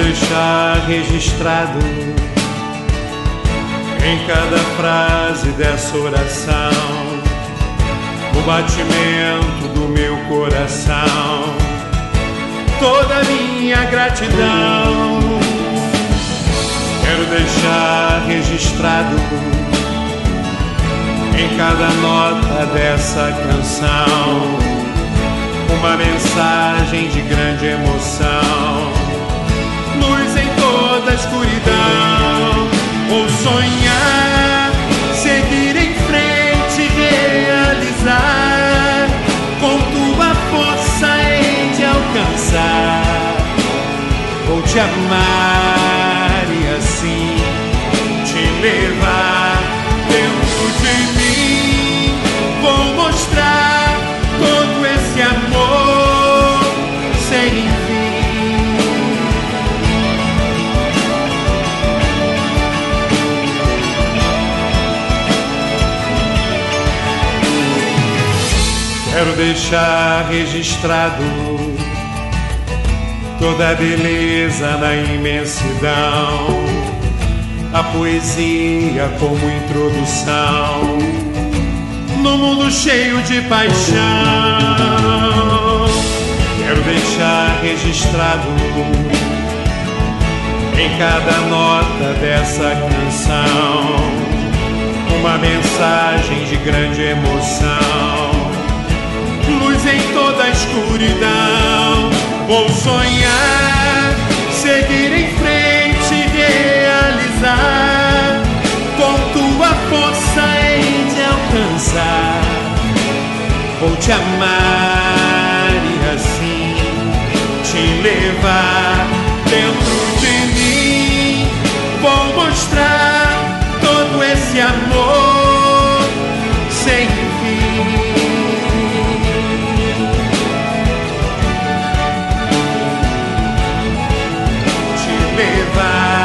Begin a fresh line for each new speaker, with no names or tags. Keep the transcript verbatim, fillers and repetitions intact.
deixar registrado em cada frase dessa oração o batimento do meu coração, toda a minha gratidão. Quero deixar registrado em cada nota dessa canção uma mensagem de grande emoção, luz em toda a escuridão. Ou sonhar, seguir em frente, realizar, com tua força hei de alcançar. Vou te amar e assim te levar dentro de mim. Vou mostrar todo esse amor sem fim. Quero deixar registrado toda a beleza na imensidão, a poesia como introdução no mundo cheio de paixão. Quero deixar registrado em cada nota dessa canção uma mensagem de grande emoção, luz em toda a escuridão. Vou sonhar, seguir em frente, realizar, com tua força hei de alcançar. Vou te amar e assim te levar dentro de mim. Vou mostrar todo esse amor sem fim. Te levar